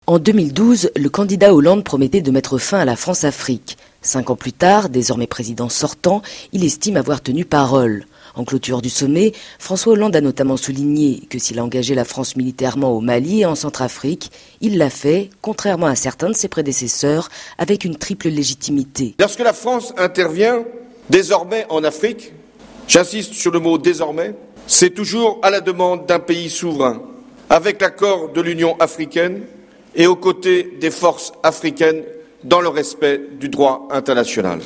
En 2012, le candidat Hollande promettait de mettre fin à la France-Afrique. 5 ans plus tard, désormais président sortant, il estime avoir tenu parole. En clôture du sommet, François Hollande a notamment souligné que s'il a engagé la France militairement au Mali et en Centrafrique, il l'a fait, contrairement à certains de ses prédécesseurs, avec une triple légitimité. Lorsque la France intervient désormais en Afrique, j'insiste sur le mot désormais, c'est toujours à la demande d'un pays souverain, avec l'accord de l'Union africaine et aux côtés des forces africaines dans le respect du droit international.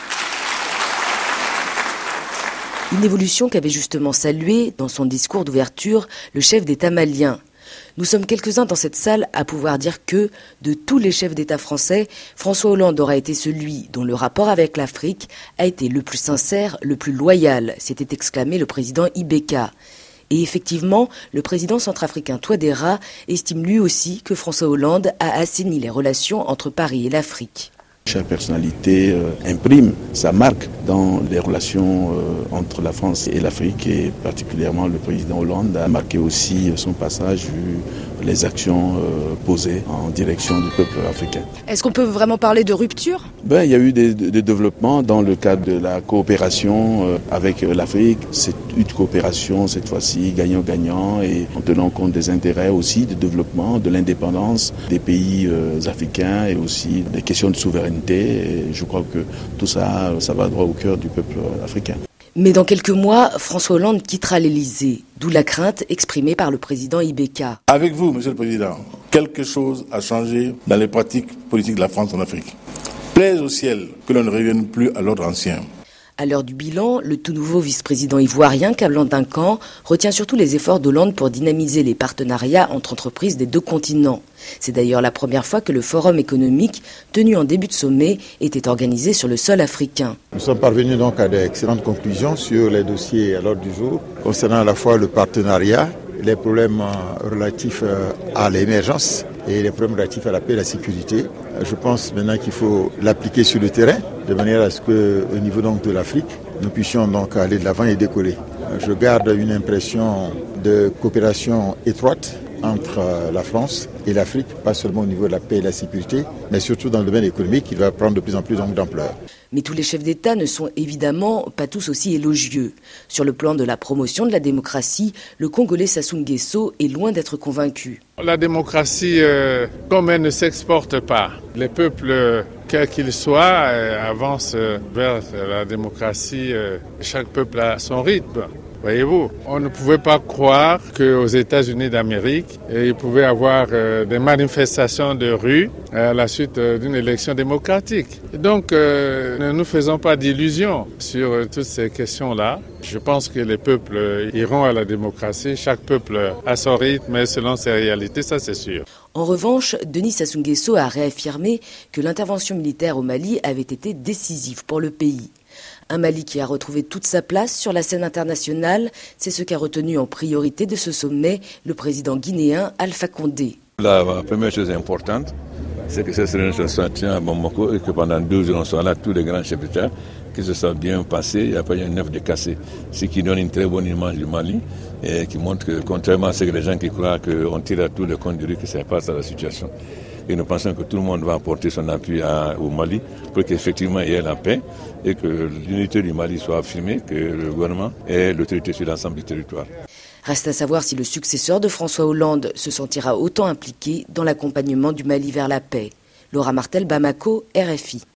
Une évolution qu'avait justement saluée, dans son discours d'ouverture, le chef d'État malien. Nous sommes quelques-uns dans cette salle à pouvoir dire que, de tous les chefs d'État français, François Hollande aura été celui dont le rapport avec l'Afrique a été le plus sincère, le plus loyal, s'était exclamé le président Ibeka. Et effectivement, le président centrafricain Touadéra estime lui aussi que François Hollande a assaini les relations entre Paris et l'Afrique. Chaque personnalité imprime sa marque dans les relations entre la France et l'Afrique, et particulièrement le président Hollande a marqué aussi son passage vu les actions posées en direction du peuple africain. Est-ce qu'on peut vraiment parler de rupture ? Il y a eu des développements dans le cadre de la coopération avec l'Afrique. C'est une coopération cette fois-ci gagnant-gagnant, et en tenant compte des intérêts aussi de développement, de l'indépendance des pays africains et aussi des questions de souveraineté. Et je crois que tout ça, ça va droit au cœur du peuple africain. Mais dans quelques mois, François Hollande quittera l'Élysée, d'où la crainte exprimée par le président Ibeka. Avec vous, Monsieur le Président, quelque chose a changé dans les pratiques politiques de la France en Afrique. Plaise au ciel que l'on ne revienne plus à l'ordre ancien. À l'heure du bilan, le tout nouveau vice-président ivoirien, Kablan Duncan, retient surtout les efforts d'Hollande pour dynamiser les partenariats entre entreprises des deux continents. C'est d'ailleurs la première fois que le forum économique, tenu en début de sommet, était organisé sur le sol africain. Nous sommes parvenus donc à d'excellentes conclusions sur les dossiers à l'ordre du jour, concernant à la fois le partenariat, les problèmes relatifs à l'émergence et les problèmes relatifs à la paix et la sécurité. Je pense maintenant qu'il faut l'appliquer sur le terrain, de manière à ce qu'au niveau donc de l'Afrique, nous puissions donc aller de l'avant et décoller. Je garde une impression de coopération étroite entre la France et l'Afrique, pas seulement au niveau de la paix et de la sécurité, mais surtout dans le domaine économique qui va prendre de plus en plus d'ampleur. Mais tous les chefs d'État ne sont évidemment pas tous aussi élogieux. Sur le plan de la promotion de la démocratie, le Congolais Sassou Nguesso est loin d'être convaincu. La démocratie, comme elle ne s'exporte pas, les peuples, quels qu'ils soient, avancent vers la démocratie. Chaque peuple a son rythme. Voyez-vous, on ne pouvait pas croire qu'aux États-Unis d'Amérique, il pouvait y avoir des manifestations de rue à la suite d'une élection démocratique. Donc, ne nous faisons pas d'illusions sur toutes ces questions-là. Je pense que les peuples iront à la démocratie. Chaque peuple a son rythme et selon ses réalités, ça c'est sûr. En revanche, Denis Sassou Nguesso a réaffirmé que l'intervention militaire au Mali avait été décisive pour le pays. Un Mali qui a retrouvé toute sa place sur la scène internationale, c'est ce qu'a retenu en priorité de ce sommet le président guinéen Alpha Condé. La première chose importante, c'est que cette réunion se tient à Bamako et que pendant 2 jours, on soit là, tous les grands chefs d'État, que ce soit bien passé, il n'y a pas eu un œuf de cassé. Ce qui donne une très bonne image du Mali et qui montre que, contrairement à ce que les gens qui croient qu'on tire à tout le compte de rue, que ça passe à la situation. Et nous pensons que tout le monde va apporter son appui au Mali pour qu'effectivement il y ait la paix et que l'unité du Mali soit affirmée, que le gouvernement ait l'autorité sur l'ensemble du territoire. Reste à savoir si le successeur de François Hollande se sentira autant impliqué dans l'accompagnement du Mali vers la paix. Laura Martel, Bamako, RFI.